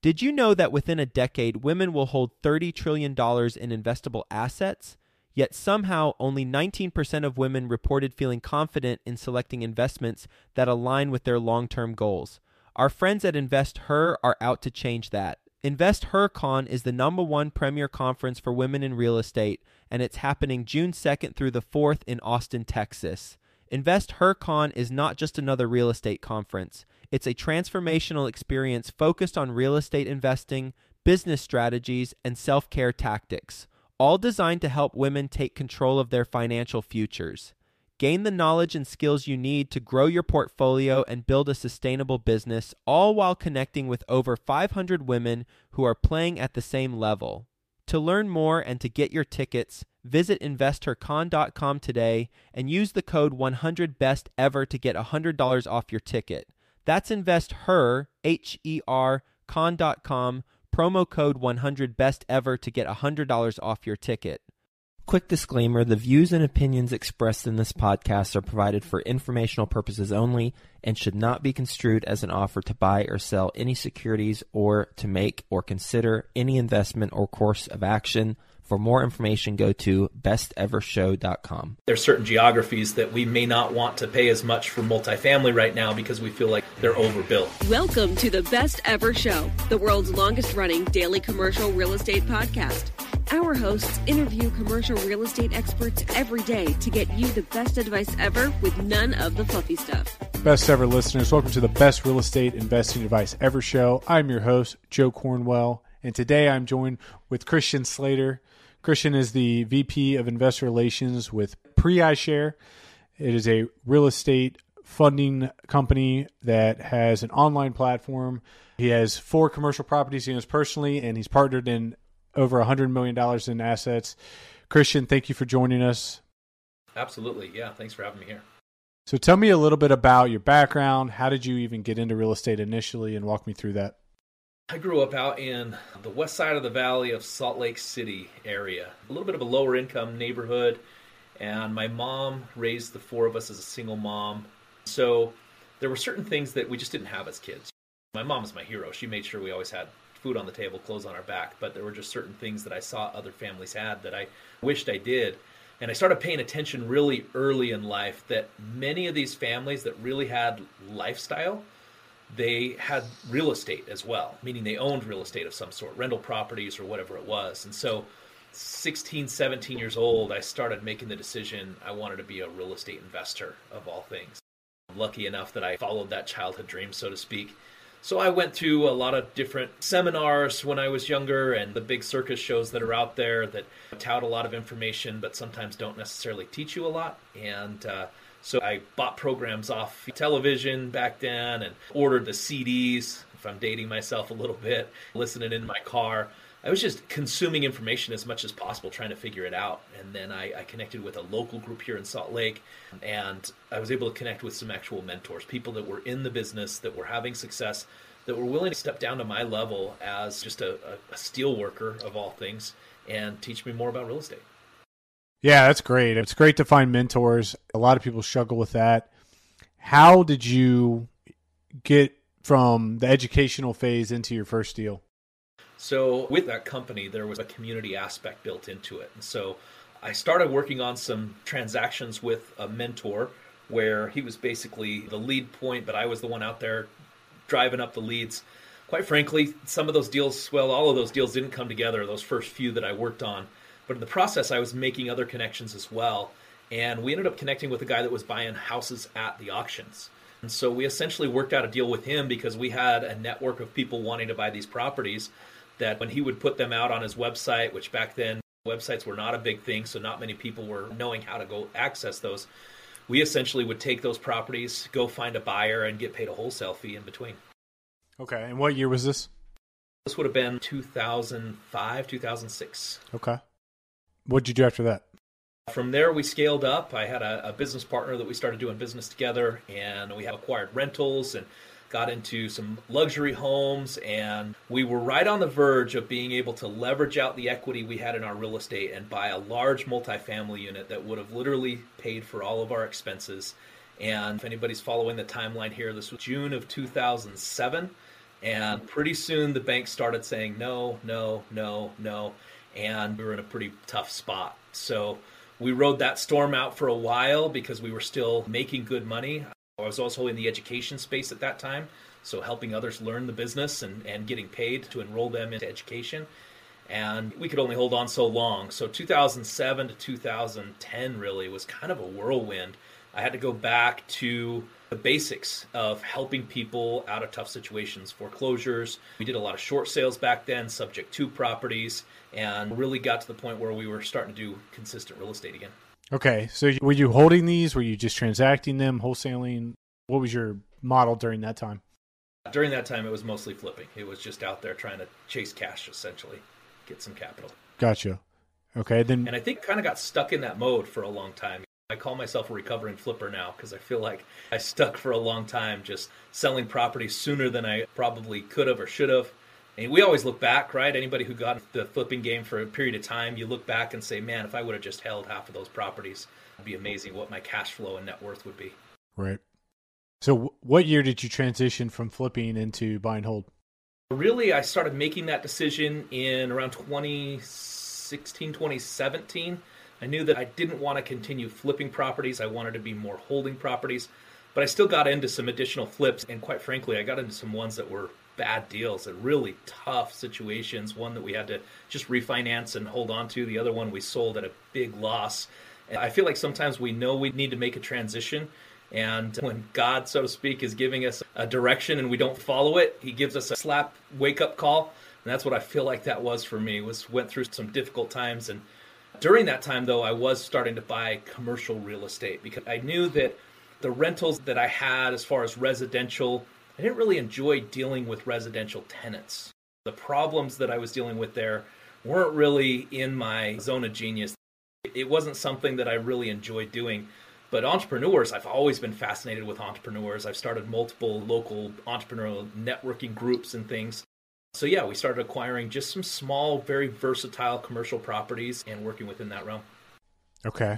Did you know that within a decade, women will hold $30 trillion in investable assets? Yet somehow only 19% of women reported feeling confident in selecting investments that align with their long-term goals. Our friends at InvestHer are out to change that. InvestHerCon is the #1 premier conference for women in real estate, and it's happening June 2nd through the 4th in Austin, Texas. InvestHerCon is not just another real estate conference. It's a transformational experience focused on real estate investing, business strategies, and self-care tactics, all designed to help women take control of their financial futures. Gain the knowledge and skills you need to grow your portfolio and build a sustainable business, all while connecting with over 500 women who are playing at the same level. To learn more and to get your tickets, visit InvestHerCon.com today and use the code 100BESTEVER to get $100 off your ticket. That's InvestHer, H-E-R, con.com, promo code 100BESTEVER to get $100 off your ticket. Quick disclaimer, the views and opinions expressed in this podcast are provided for informational purposes only and should not be construed as an offer to buy or sell any securities or to make or consider any investment or course of action. For more information, go to bestevershow.com. There's certain geographies that we may not want to pay as much for multifamily right now because we feel like they're overbuilt. Welcome to the Best Ever Show, the world's longest-running daily commercial real estate podcast. Our hosts interview commercial real estate experts every day to get you the best advice ever with none of the fluffy stuff. Best ever listeners, welcome to the Best Real Estate Investing Advice Ever Show. I'm your host, Joe Cornwell, and today I'm joined with Christian Slater. Christian is the VP of Investor Relations with PreIShare. It is a real estate funding company that has an online platform. He has 4 commercial properties he owns personally, and he's partnered in over $100 million in assets. Christian, thank you for joining us. Absolutely. Yeah, thanks for having me here. So tell me a little bit about your background. How did you even get into real estate initially, and walk me through that? I grew up out in the west side of the valley of Salt Lake City area, a little bit of a lower income neighborhood, and my mom raised the 4 of us as a single mom. So there were certain things that we just didn't have as kids. My mom was my hero. She made sure we always had food on the table, clothes on our back, but there were just certain things that I saw other families had that I wished I did. And I started paying attention really early in life that many of these families that really had lifestyle, they had real estate as well, meaning they owned real estate of some sort, rental properties or whatever it was. And so 16, 17 years old, I started making the decision I wanted to be a real estate investor of all things. I'm lucky enough that I followed that childhood dream, so to speak. So I went to a lot of different seminars when I was younger and the big circus shows that are out there that tout a lot of information but sometimes don't necessarily teach you a lot. And so I bought programs off television back then and ordered the CDs, if I'm dating myself a little bit, listening in my car. I was just consuming information as much as possible, trying to figure it out. And then I connected with a local group here in Salt Lake, and I was able to connect with some actual mentors, people that were in the business, that were having success, that were willing to step down to my level as just a steel worker of all things and teach me more about real estate. Yeah, that's great. It's great to find mentors. A lot of people struggle with that. How did you get from the educational phase into your first deal? So with that company, there was a community aspect built into it. And so I started working on some transactions with a mentor where he was basically the lead point, but I was the one out there driving up the leads. Quite frankly, some of those deals, well, all of those deals didn't come together, those first few that I worked on. But in the process, I was making other connections as well. And we ended up connecting with a guy that was buying houses at the auctions. And so we essentially worked out a deal with him because we had a network of people wanting to buy these properties that when he would put them out on his website, which back then websites were not a big thing, so not many people were knowing how to go access those, we essentially would take those properties, go find a buyer, and get paid a wholesale fee in between. Okay, and what year was this? This would have been 2005, 2006. Okay. What did you do after that? From there, we scaled up. I had a business partner that we started doing business together, and we have acquired rentals and got into some luxury homes, and we were right on the verge of being able to leverage out the equity we had in our real estate and buy a large multifamily unit that would have literally paid for all of our expenses. And if anybody's following the timeline here, this was June of 2007, And pretty soon the bank started saying no, no, no, no. And we were in a pretty tough spot. So we rode that storm out for a while because we were still making good money. I was also in the education space at that time, so helping others learn the business and getting paid to enroll them into education. And we could only hold on so long. So 2007 to 2010 really was kind of a whirlwind. I had to go back to the basics of helping people out of tough situations, foreclosures. We did a lot of short sales back then, subject to properties, and really got to the point where we were starting to do consistent real estate again. Okay. So were you holding these? Were you just transacting them, wholesaling? What was your model during that time? During that time, it was mostly flipping. It was just out there trying to chase cash, essentially, get some capital. Gotcha. Okay. Then, and I think kind of got stuck in that mode for a long time. I call myself a recovering flipper now because I feel like I stuck for a long time just selling properties sooner than I probably could have or should have. And we always look back, right? Anybody who got the flipping game for a period of time, you look back and say, man, if I would have just held half of those properties, it'd be amazing what my cash flow and net worth would be. Right. So what year did you transition from flipping into buy and hold? Really, I started making that decision in around 2016, 2017. I knew that I didn't want to continue flipping properties. I wanted to be more holding properties, but I still got into some additional flips. And quite frankly, I got into some ones that were bad deals and really tough situations. One that we had to just refinance and hold on to. The other one we sold at a big loss. And I feel like sometimes we know we need to make a transition. And when God, so to speak, is giving us a direction and we don't follow it, he gives us a slap wake-up call. And that's what I feel like that was for me, went through some difficult times. And during that time, though, I was starting to buy commercial real estate because I knew that the rentals that I had as far as residential, I didn't really enjoy dealing with residential tenants. The problems that I was dealing with there weren't really in my zone of genius. It wasn't something that I really enjoyed doing. But entrepreneurs, I've always been fascinated with entrepreneurs. I've started multiple local entrepreneurial networking groups and things. So yeah, we started acquiring just some small, very versatile commercial properties and working within that realm. Okay.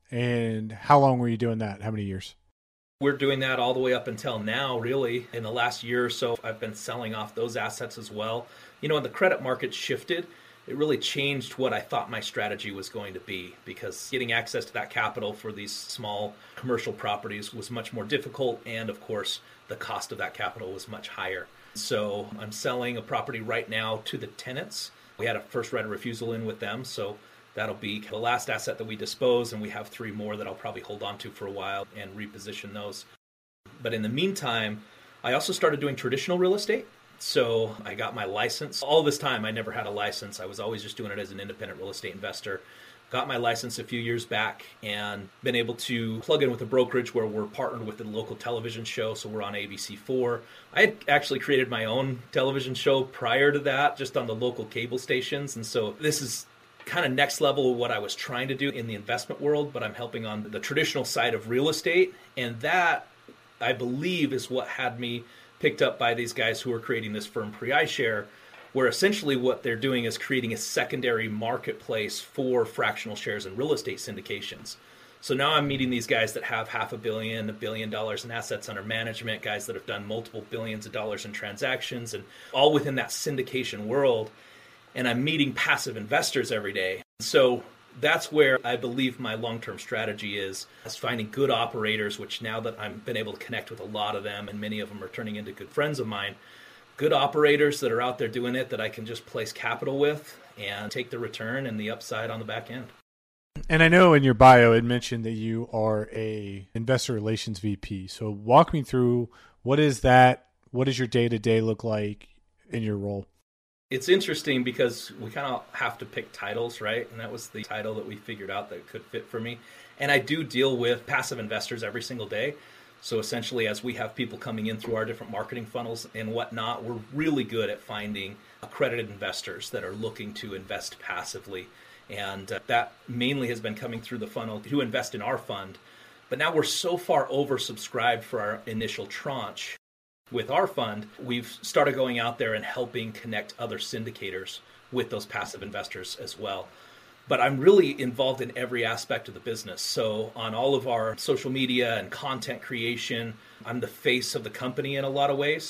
And how long were you doing that? How many years? We're doing that all the way up until now, really. In the last year or so, I've been selling off those assets as well. You know, when the credit market shifted, it really changed what I thought my strategy was going to be because getting access to that capital for these small commercial properties was much more difficult. And of course, the cost of that capital was much higher. So I'm selling a property right now to the tenants. We had a first right of refusal in with them. So that'll be the last asset that we dispose. And we have 3 more that I'll probably hold on to for a while and reposition those. But in the meantime, I also started doing traditional real estate. So I got my license. All this time, I never had a license. I was always just doing it as an independent real estate investor. Got my license a few years back and been able to plug in with a brokerage where we're partnered with a local television show. So we're on ABC4. I had actually created my own television show prior to that, just on the local cable stations. And so this is kind of next level of what I was trying to do in the investment world, but I'm helping on the traditional side of real estate. And that, I believe, is what had me picked up by these guys who are creating this firm Pre-iShare, where essentially what they're doing is creating a secondary marketplace for fractional shares and real estate syndications. So now I'm meeting these guys that have $500 million, $1 billion in assets under management, guys that have done multiple billions of dollars in transactions, and all within that syndication world. And I'm meeting passive investors every day. So that's where I believe my long-term strategy is finding good operators, which now that I've been able to connect with a lot of them, and many of them are turning into good friends of mine, good operators that are out there doing it that I can just place capital with and take the return and the upside on the back end. And I know in your bio it mentioned that you are a investor relations VP. So walk me through, what is that? What does your day-to-day look like in your role? It's interesting because we kind of have to pick titles, right? And that was the title that we figured out that could fit for me. And I do deal with passive investors every single day. So essentially, as we have people coming in through our different marketing funnels and whatnot, we're really good at finding accredited investors that are looking to invest passively. And that mainly has been coming through the funnel to invest in our fund. But now we're so far oversubscribed for our initial tranche. With our fund, we've started going out there and helping connect other syndicators with those passive investors as well. But I'm really involved in every aspect of the business. So on all of our social media and content creation, I'm the face of the company in a lot of ways.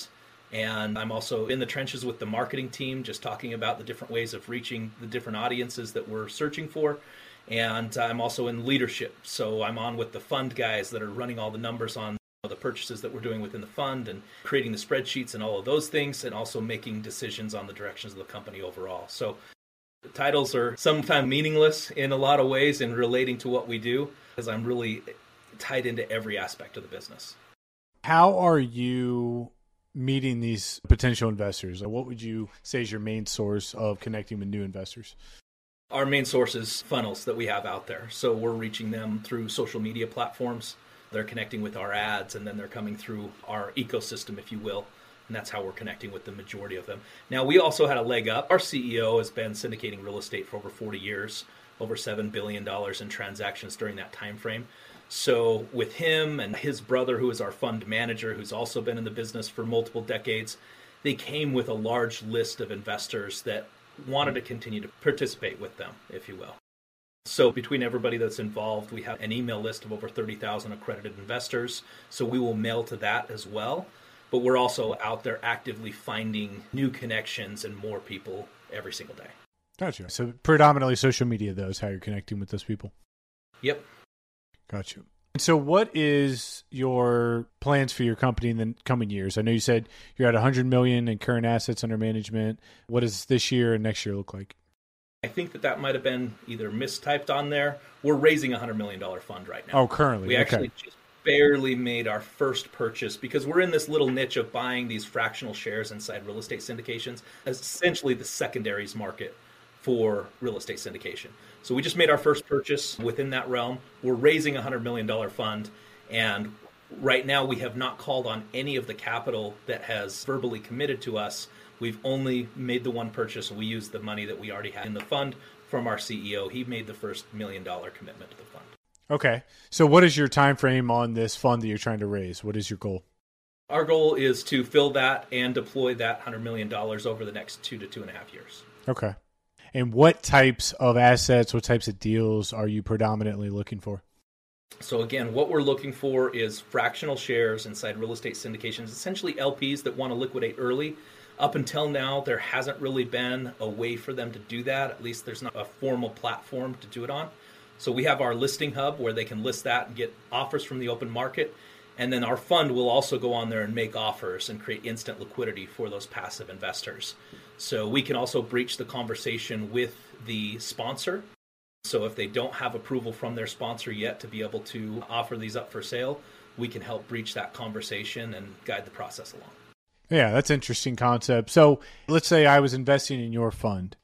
And I'm also in the trenches with the marketing team, just talking about the different ways of reaching the different audiences that we're searching for. And I'm also in leadership. So I'm on with the fund guys that are running all the numbers on the purchases that we're doing within the fund and creating the spreadsheets and all of those things, and also making decisions on the directions of the company overall. So the titles are sometimes meaningless in a lot of ways in relating to what we do, because I'm really tied into every aspect of the business. How are you meeting these potential investors? What would you say is your main source of connecting with new investors? Our main source is funnels that we have out there. So we're reaching them through social media platforms. They're connecting with our ads, and then they're coming through our ecosystem, if you will. And that's how we're connecting with the majority of them. Now, we also had a leg up. Our CEO has been syndicating real estate for over 40 years, over $7 billion in transactions during that time frame. So with him and his brother, who is our fund manager, who's also been in the business for multiple decades, they came with a large list of investors that wanted to continue to participate with them, if you will. So between everybody that's involved, we have an email list of over 30,000 accredited investors. So we will mail to that as well. But we're also out there actively finding new connections and more people every single day. Gotcha. So predominantly social media, though, is how you're connecting with those people. Yep. Gotcha. And so what is your plans for your company in the coming years? I know you said you're at $100 million in current assets under management. What does this year and next year look like? I think that might have been either mistyped on there. We're raising a $100 million fund right now. Oh, currently. We actually just barely made our first purchase, because we're in this little niche of buying these fractional shares inside real estate syndications, as essentially the secondaries market for real estate syndication. So we just made our first purchase within that realm. We're raising a $100 million fund, and right now we have not called on any of the capital that has verbally committed to us. We've only made the one purchase, and we used the money that we already had in the fund from our CEO. He made the first $1 million commitment to the fund. Okay. So what is your time frame on this fund that you're trying to raise? What is your goal? Our goal is to fill that and deploy that $100 million over the next 2 to 2.5 years. Okay. And what types of assets, what types of deals are you predominantly looking for? So again, what we're looking for is fractional shares inside real estate syndications, essentially LPs that want to liquidate early. Up until now, there hasn't really been a way for them to do that. At least there's not a formal platform to do it on. So we have our listing hub where they can list that and get offers from the open market. And then our fund will also go on there and make offers and create instant liquidity for those passive investors. So we can also breach the conversation with the sponsor. So if they don't have approval from their sponsor yet to be able to offer these up for sale, we can help breach that conversation and guide the process along. Yeah, that's an interesting concept. So let's say I was investing in your fund.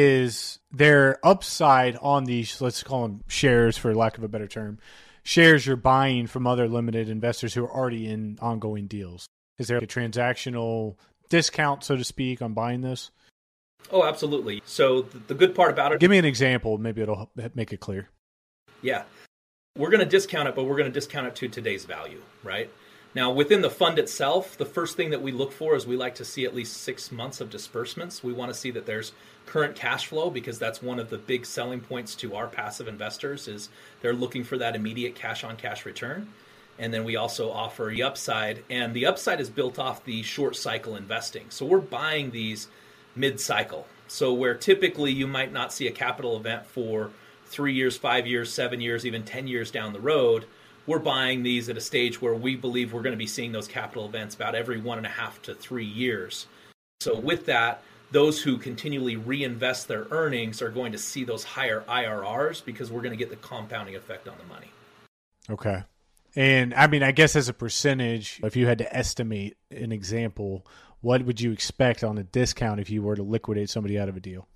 Is there upside on these, let's call them shares for lack of a better term, shares you're buying from other limited investors who are already in ongoing deals? Is there a transactional discount, so to speak, on buying this? Oh, absolutely. So the good part about it... Give me an example. Maybe it'll make it clear. Yeah. We're going to discount it, but we're going to discount it to today's value, right? Now, within the fund itself, the first thing that we look for is we like to see at least 6 months of disbursements. We want to see that there's current cash flow, because that's one of the big selling points to our passive investors is they're looking for that immediate cash-on-cash return. And then we also offer the upside, and the upside is built off the short cycle investing. So we're buying these mid-cycle. So where typically you might not see a capital event for 3 years, 5 years, 7 years, even 10 years down the road, we're buying these at a stage where we believe we're going to be seeing those capital events about every 1.5 to 3 years. So with that, those who continually reinvest their earnings are going to see those higher IRRs, because we're going to get the compounding effect on the money. Okay. And I mean, I guess as a percentage, if you had to estimate an example, what would you expect on a discount if you were to liquidate somebody out of a deal?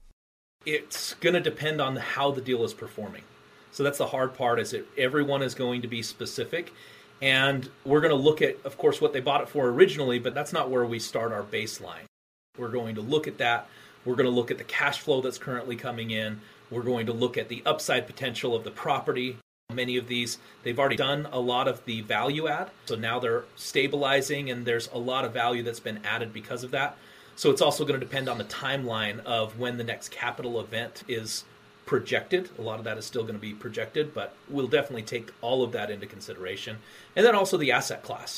It's going to depend on how the deal is performing. So that's the hard part, is that everyone is going to be specific. And we're going to look at, of course, what they bought it for originally, but that's not where we start our baseline. We're going to look at that. We're going to look at the cash flow that's currently coming in. We're going to look at the upside potential of the property. Many of these, they've already done a lot of the value add. So now they're stabilizing, and there's a lot of value that's been added because of that. So it's also going to depend on the timeline of when the next capital event is projected. A lot of that is still going to be projected, but we'll definitely take all of that into consideration. And then also the asset class.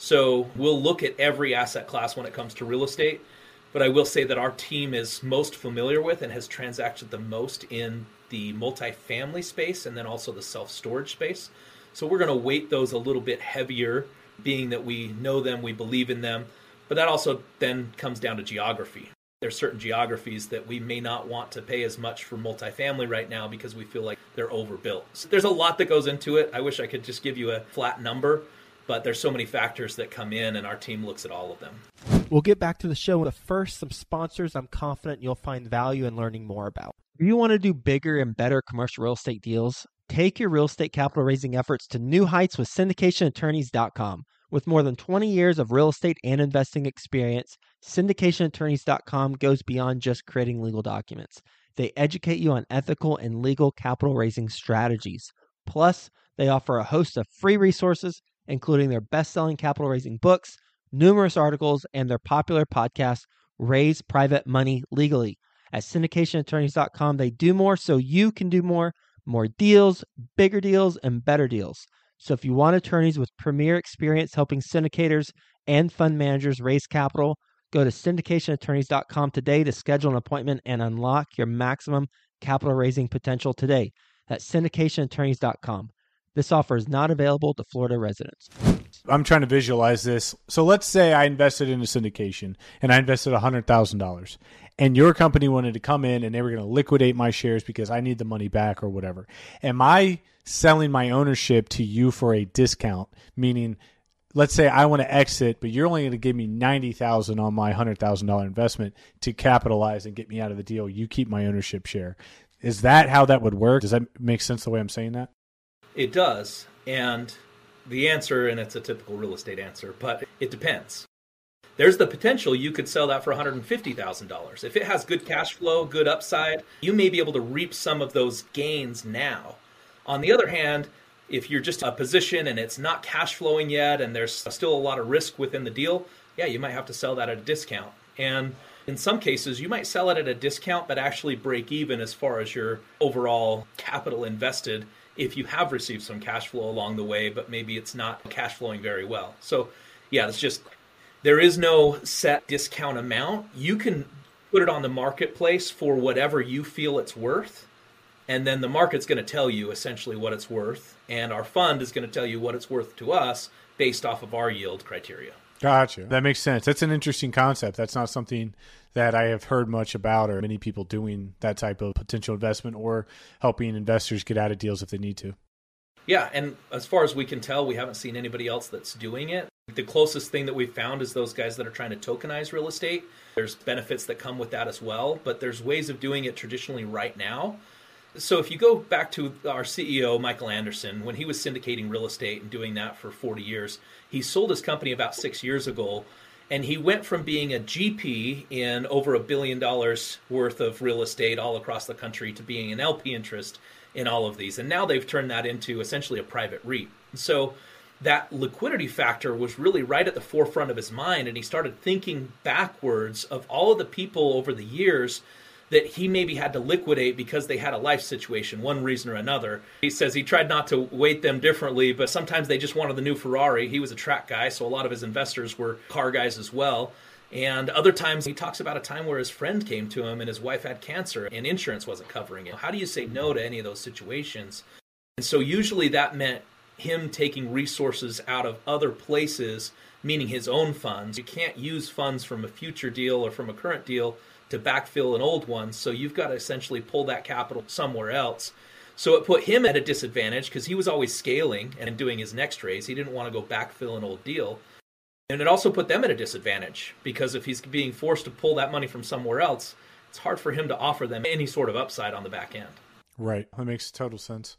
So we'll look at every asset class when it comes to real estate. But I will say that our team is most familiar with and has transacted the most in the multifamily space and then also the self-storage space. So we're going to weight those a little bit heavier, being that we know them, we believe in them. But that also then comes down to geography. There's certain geographies that we may not want to pay as much for multifamily right now because we feel like they're overbuilt. So there's a lot that goes into it. I wish I could just give you a flat number, but there's so many factors that come in, and our team looks at all of them. We'll get back to the show. But first, some sponsors I'm confident you'll find value in learning more about. If you want to do bigger and better commercial real estate deals, take your real estate capital raising efforts to new heights with syndicationattorneys.com. With more than 20 years of real estate and investing experience, syndicationattorneys.com goes beyond just creating legal documents. They educate you on ethical and legal capital raising strategies. Plus, they offer a host of free resources, including their best-selling capital raising books, numerous articles, and their popular podcast, Raise Private Money Legally. At syndicationattorneys.com, they do more so you can do more deals, bigger deals, and better deals. So if you want attorneys with premier experience helping syndicators and fund managers raise capital, go to syndicationattorneys.com today to schedule an appointment and unlock your maximum capital raising potential today. That's syndicationattorneys.com. This offer is not available to Florida residents. I'm trying to visualize this. So let's say I invested in a syndication and I invested $100,000 and your company wanted to come in and they were going to liquidate my shares because I need the money back or whatever. Am I selling my ownership to you for a discount? Meaning, let's say I want to exit, but you're only going to give me $90,000 on my $100,000 investment to capitalize and get me out of the deal. You keep my ownership share. Is that how that would work? Does that make sense the way I'm saying that? It does. And the answer, and it's a typical real estate answer, but it depends. There's the potential you could sell that for $150,000. If it has good cash flow, good upside, you may be able to reap some of those gains now. On the other hand, if you're just a position and it's not cash flowing yet and there's still a lot of risk within the deal, yeah, you might have to sell that at a discount. And in some cases, you might sell it at a discount but actually break even as far as your overall capital invested if you have received some cash flow along the way, but maybe it's not cash flowing very well. So yeah, there is no set discount amount. You can put it on the marketplace for whatever you feel it's worth. And then the market's going to tell you essentially what it's worth. And our fund is going to tell you what it's worth to us based off of our yield criteria. Gotcha. That makes sense. That's an interesting concept. That's not something that I have heard much about or many people doing that type of potential investment or helping investors get out of deals if they need to. Yeah, and as far as we can tell, we haven't seen anybody else that's doing it. The closest thing that we've found is those guys that are trying to tokenize real estate. There's benefits that come with that as well, but there's ways of doing it traditionally right now. So if you go back to our CEO, Michael Anderson, when he was syndicating real estate and doing that for 40 years, he sold his company about 6 years ago, and he went from being a GP in over $1 billion worth of real estate all across the country to being an LP interest in all of these. And now they've turned that into essentially a private REIT. So that liquidity factor was really right at the forefront of his mind, and he started thinking backwards of all of the people over the years that he maybe had to liquidate because they had a life situation, one reason or another. He says he tried not to weight them differently, but sometimes they just wanted the new Ferrari. He was a track guy, so a lot of his investors were car guys as well. And other times he talks about a time where his friend came to him and his wife had cancer and insurance wasn't covering it. How do you say no to any of those situations? And so usually that meant him taking resources out of other places, meaning his own funds. You can't use funds from a future deal or from a current deal to backfill an old one, so you've got to essentially pull that capital somewhere else. So it put him at a disadvantage because he was always scaling and doing his next raise. He didn't want to go backfill an old deal. And it also put them at a disadvantage because if he's being forced to pull that money from somewhere else, it's hard for him to offer them any sort of upside on the back end. Right. That makes total sense.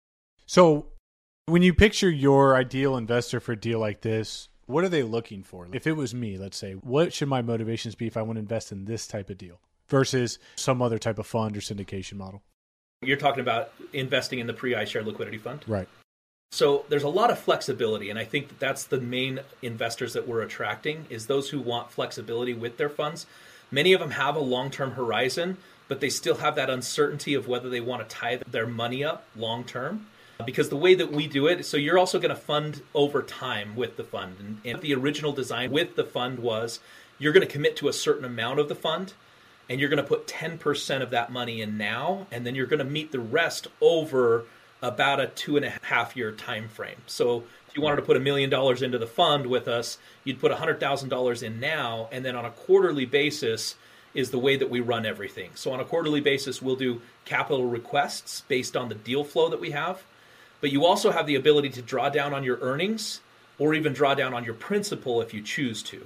So when you picture your ideal investor for a deal like this, what are they looking for? If it was me, let's say, what should my motivations be if I want to invest in this type of deal versus some other type of fund or syndication model? You're talking about investing in the pre-iShare liquidity fund? Right. So there's a lot of flexibility, and I think that that's the main investors that we're attracting is those who want flexibility with their funds. Many of them have a long-term horizon, but they still have that uncertainty of whether they want to tie their money up long-term. Because the way that we do it, so you're also going to fund over time with the fund. And the original design with the fund was you're going to commit to a certain amount of the fund, and you're going to put 10% of that money in now, and then you're going to meet the rest over about a 2.5-year time frame. So if you wanted to put $1 million into the fund with us, you'd put $100,000 in now, and then on a quarterly basis is the way that we run everything. So on a quarterly basis, we'll do capital requests based on the deal flow that we have. But you also have the ability to draw down on your earnings or even draw down on your principal if you choose to.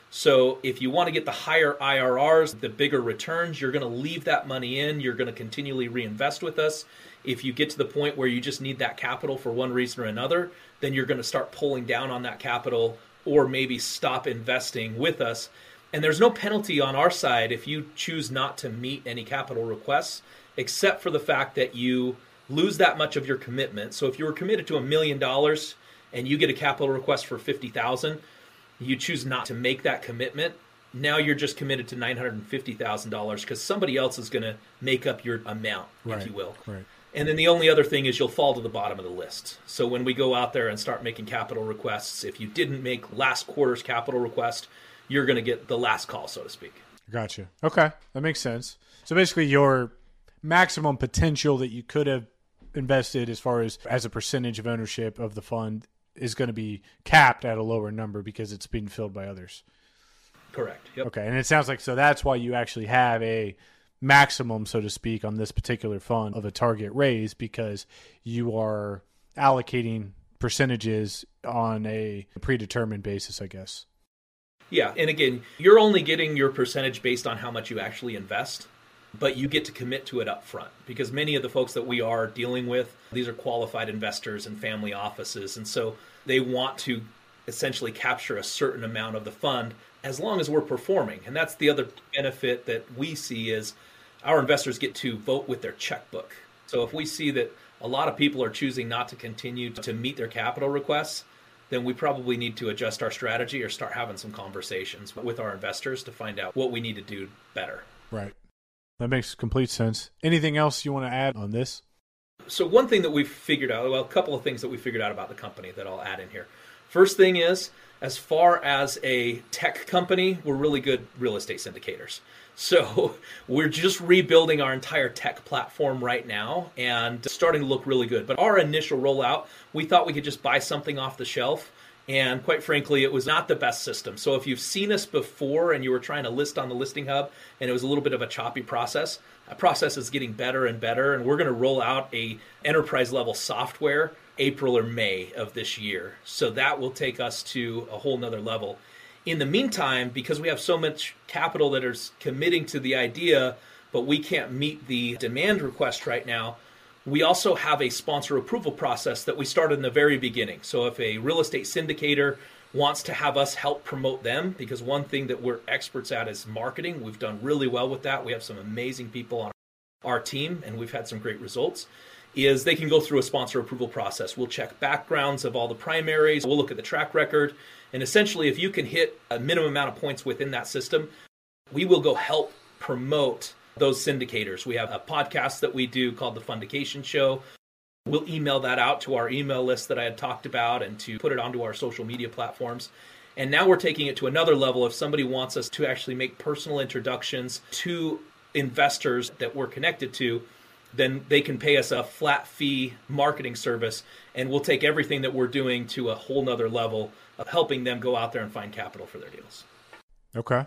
So if you want to get the higher IRRs, the bigger returns, you're going to leave that money in. You're going to continually reinvest with us. If you get to the point where you just need that capital for one reason or another, then you're going to start pulling down on that capital or maybe stop investing with us. And there's no penalty on our side if you choose not to meet any capital requests, except for the fact that you lose that much of your commitment. So if you were committed to $1 million and you get a capital request for $50,000, you choose not to make that commitment. Now you're just committed to $950,000 because somebody else is going to make up your amount, if you will. Right. And then the only other thing is you'll fall to the bottom of the list. So when we go out there and start making capital requests, if you didn't make last quarter's capital request, you're going to get the last call, so to speak. Gotcha. Okay, that makes sense. So basically your maximum potential that you could have invested as far as a percentage of ownership of the fund is going to be capped at a lower number because it's being filled by others. Correct. Yep. Okay, and it sounds like so that's why you actually have a maximum, so to speak, on this particular fund of a target raise because you are allocating percentages on a predetermined basis, I guess. Yeah, and again, you're only getting your percentage based on how much you actually invest, but you get to commit to it up front because many of the folks that we are dealing with, these are qualified investors and family offices, and so they want to essentially capture a certain amount of the fund as long as we're performing. And that's the other benefit that we see is our investors get to vote with their checkbook. So if we see that a lot of people are choosing not to continue to meet their capital requests, then we probably need to adjust our strategy or start having some conversations with our investors to find out what we need to do better. Right. That makes complete sense. Anything else you want to add on this? So one thing that we've figured out, well, a couple of things that we figured out about the company that I'll add in here. First thing is, as far as a tech company, we're really good real estate syndicators. So we're just rebuilding our entire tech platform right now and starting to look really good. But our initial rollout, we thought we could just buy something off the shelf. And quite frankly, it was not the best system. So if you've seen us before and you were trying to list on the listing hub and it was a little bit of a choppy process, that process is getting better and better. And we're going to roll out a enterprise level software April or May of this year. So that will take us to a whole nother level. In the meantime, because we have so much capital that is committing to the idea, but we can't meet the demand request right now, we also have a sponsor approval process that we started in the very beginning. So if a real estate syndicator wants to have us help promote them, because one thing that we're experts at is marketing. We've done really well with that. We have some amazing people on our team, and we've had some great results, is they can go through a sponsor approval process. We'll check backgrounds of all the primaries. We'll look at the track record. And essentially, if you can hit a minimum amount of points within that system, we will go help promote those syndicators. We have a podcast that we do called The Fundication Show. We'll email that out to our email list that I had talked about and to put it onto our social media platforms. And now we're taking it to another level. If somebody wants us to actually make personal introductions to investors that we're connected to, then they can pay us a flat fee marketing service, and we'll take everything that we're doing to a whole nother level of helping them go out there and find capital for their deals. Okay.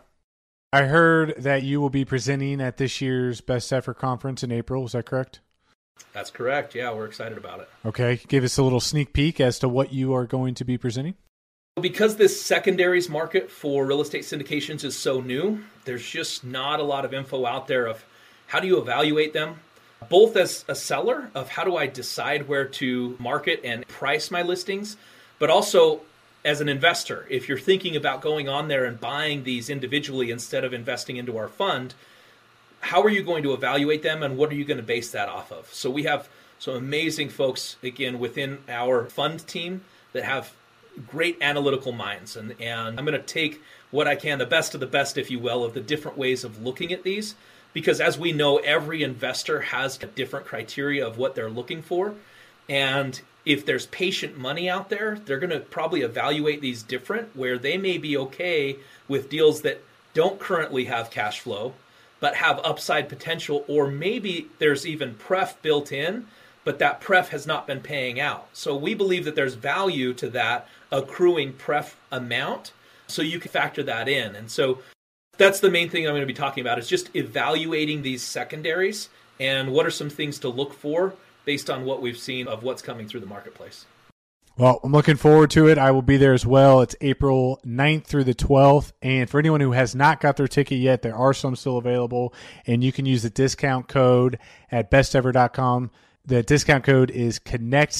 I heard that you will be presenting at this year's Best Effort Conference in April. Is that correct? That's correct. Yeah, we're excited about it. Okay. Give us a little sneak peek as to what you are going to be presenting. Because this secondaries market for real estate syndications is so new, there's just not a lot of info out there of how do you evaluate them, both as a seller of how do I decide where to market and price my listings, but also as an investor. If you're thinking about going on there and buying these individually instead of investing into our fund, how are you going to evaluate them and what are you going to base that off of? So we have some amazing folks, again, within our fund team that have great analytical minds. And I'm going to take what I can, the best of the best, if you will, of the different ways of looking at these. Because as we know, every investor has a different criteria of what they're looking for. And if there's patient money out there, they're going to probably evaluate these different, where they may be okay with deals that don't currently have cash flow, but have upside potential, or maybe there's even pref built in, but that pref has not been paying out. So we believe that there's value to that accruing pref amount, so you can factor that in. And so that's the main thing I'm going to be talking about, is just evaluating these secondaries and what are some things to look for based on what we've seen of what's coming through the marketplace. Well, I'm looking forward to it. I will be there as well. It's April 9th through the 12th. And for anyone who has not got their ticket yet, there are some still available. And you can use the discount code at bestever.com. The discount code is CONNECT,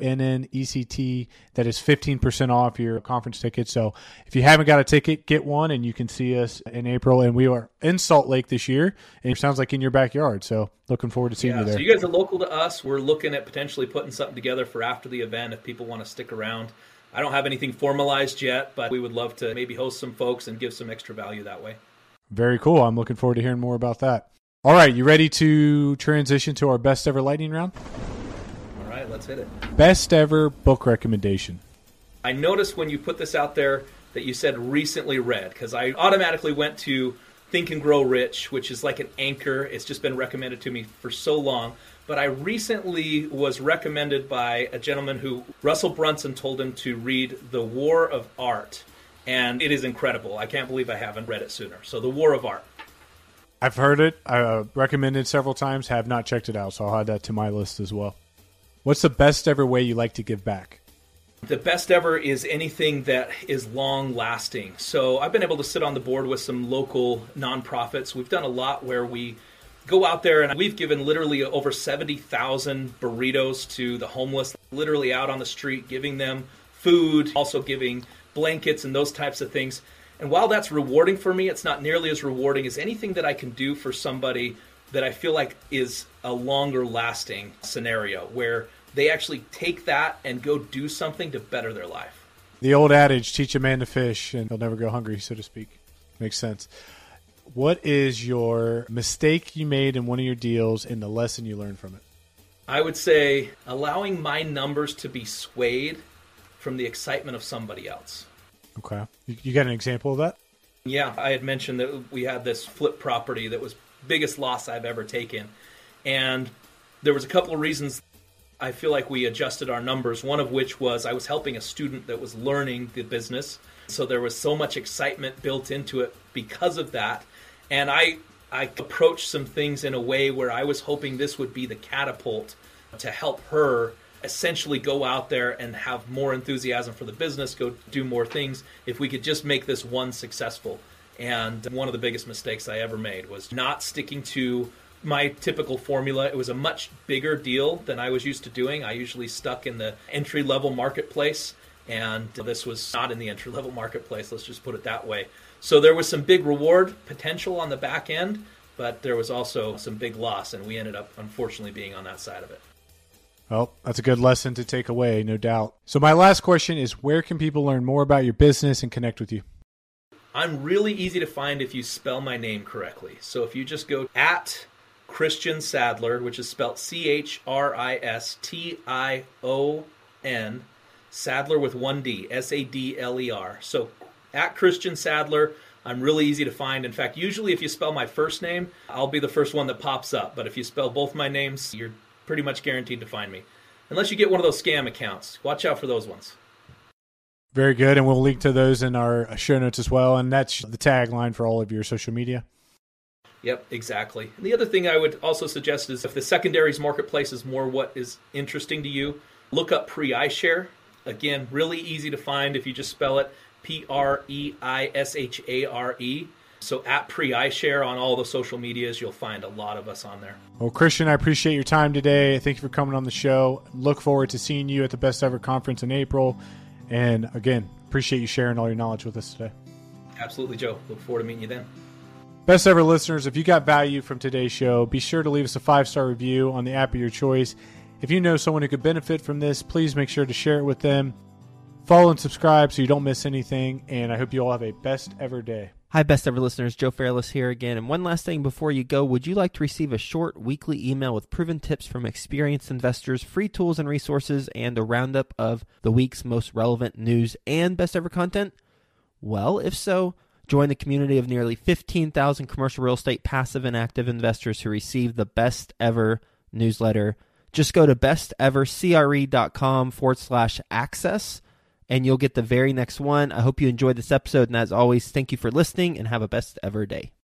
CONNECT. That is 15% off your conference ticket. So if you haven't got a ticket, get one, and you can see us in April. And we are in Salt Lake this year, and it sounds like in your backyard. So looking forward to seeing you there. So you guys are local to us. We're looking at potentially putting something together for after the event if people want to stick around. I don't have anything formalized yet, but we would love to maybe host some folks and give some extra value that way. Very cool. I'm looking forward to hearing more about that. All right, you ready to transition to our best ever lightning round? All right, let's hit it. Best ever book recommendation. I noticed when you put this out there that you said recently read, because I automatically went to Think and Grow Rich, which is like an anchor. It's just been recommended to me for so long. But I recently was recommended by a gentleman who Russell Brunson told him to read The War of Art. And it is incredible. I can't believe I haven't read it sooner. So The War of Art. I've heard it. I recommended it several times, have not checked it out, so I'll add that to my list as well. What's the best ever way you like to give back? The best ever is anything that is long-lasting. So I've been able to sit on the board with some local nonprofits. We've done a lot where we go out there, and we've given literally over 70,000 burritos to the homeless, literally out on the street, giving them food, also giving blankets and those types of things. And while that's rewarding for me, it's not nearly as rewarding as anything that I can do for somebody that I feel like is a longer lasting scenario where they actually take that and go do something to better their life. The old adage, teach a man to fish and he'll never go hungry, so to speak. Makes sense. What is your mistake you made in one of your deals and the lesson you learned from it? I would say allowing my numbers to be swayed from the excitement of somebody else. Okay. You got an example of that? Yeah, I had mentioned that we had this flip property that was biggest loss I've ever taken. And there was a couple of reasons I feel like we adjusted our numbers, one of which was I was helping a student that was learning the business. So there was so much excitement built into it because of that. And I approached some things in a way where I was hoping this would be the catapult to help her essentially go out there and have more enthusiasm for the business, go do more things, if we could just make this one successful. And one of the biggest mistakes I ever made was not sticking to my typical formula. It was a much bigger deal than I was used to doing. I usually stuck in the entry-level marketplace, and this was not in the entry-level marketplace, let's just put it that way. So there was some big reward potential on the back end, but there was also some big loss, and we ended up, unfortunately, being on that side of it. Well, that's a good lesson to take away, no doubt. So my last question is, where can people learn more about your business and connect with you? I'm really easy to find if you spell my name correctly. So if you just go at Christian Sadler, which is spelled Christion, Sadler with one D, Sadler. So at Christian Sadler, I'm really easy to find. In fact, usually if you spell my first name, I'll be the first one that pops up. But if you spell both my names, you're pretty much guaranteed to find me. Unless you get one of those scam accounts. Watch out for those ones. Very good, and we'll link to those in our show notes as well, and that's the tagline for all of your social media. Yep, exactly. And the other thing I would also suggest is if the secondaries marketplace is more what is interesting to you, look up Pre-iShare. Again, really easy to find if you just spell it Preishare. So at Pre-iShare on all the social medias, you'll find a lot of us on there. Well, Christian, I appreciate your time today. Thank you for coming on the show. Look forward to seeing you at the Best Ever Conference in April. And again, appreciate you sharing all your knowledge with us today. Absolutely, Joe. Look forward to meeting you then. Best Ever listeners, if you got value from today's show, be sure to leave us a 5-star review on the app of your choice. If you know someone who could benefit from this, please make sure to share it with them. Follow and subscribe so you don't miss anything. And I hope you all have a best ever day. Hi, best ever listeners. Joe Fairless here again. And one last thing before you go, would you like to receive a short weekly email with proven tips from experienced investors, free tools and resources, and a roundup of the week's most relevant news and best ever content? Well, if so, join the community of nearly 15,000 commercial real estate passive and active investors who receive the best ever newsletter. Just go to bestevercre.com/access. And you'll get the very next one. I hope you enjoyed this episode. And as always, thank you for listening and have a best ever day.